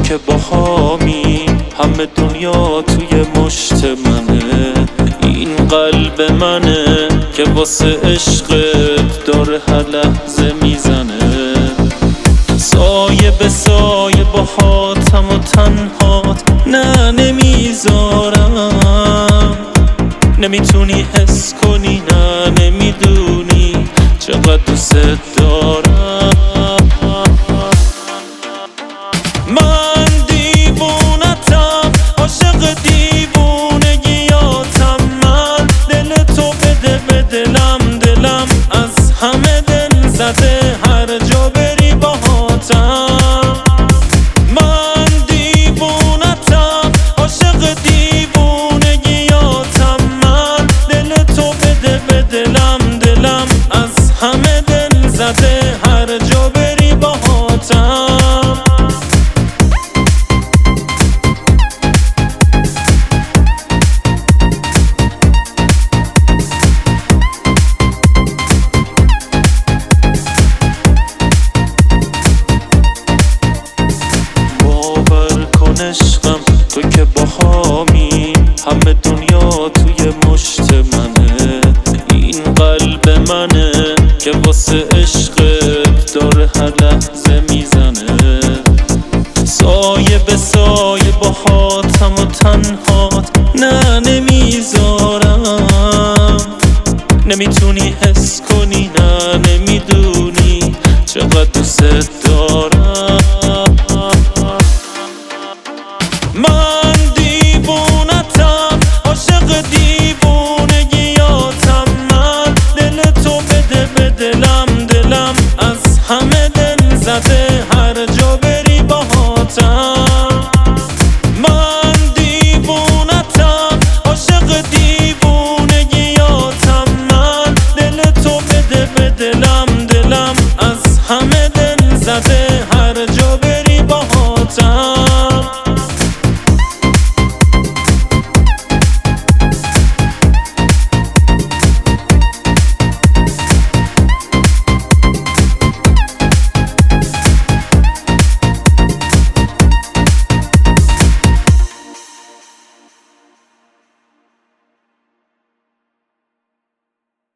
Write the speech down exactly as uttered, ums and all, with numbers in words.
که باهامی، همه دنیا توی مشت منه. این قلب منه که واسه عشقت داره هر لحظه میزنه. سایه به سایه باهاتم و تنهات نه نمیذارم. نمیتونی حس کنی نه نمیدونی چقدر دوست دارم. من دیوونتم، عاشق دیوونگیاتم. من دل تو بده به دلم، دلم از همه دل زده هر جا بری باهاتم. من دیوونتم، عاشق دیوونگیاتم. من دل تو بده به دلم، دلم از همه دل زده هر جا بری باهاتم. عشقم تو که باهامی، همه دنیا توی مشت منه. این قلب منه که واسه عشقت داره هر لحظه میزنه. سایه به سایه باهاتم و تنهات نه نمیذارم. نمیتونی حس کنی نه نمیدونی چقدر دوست دارم.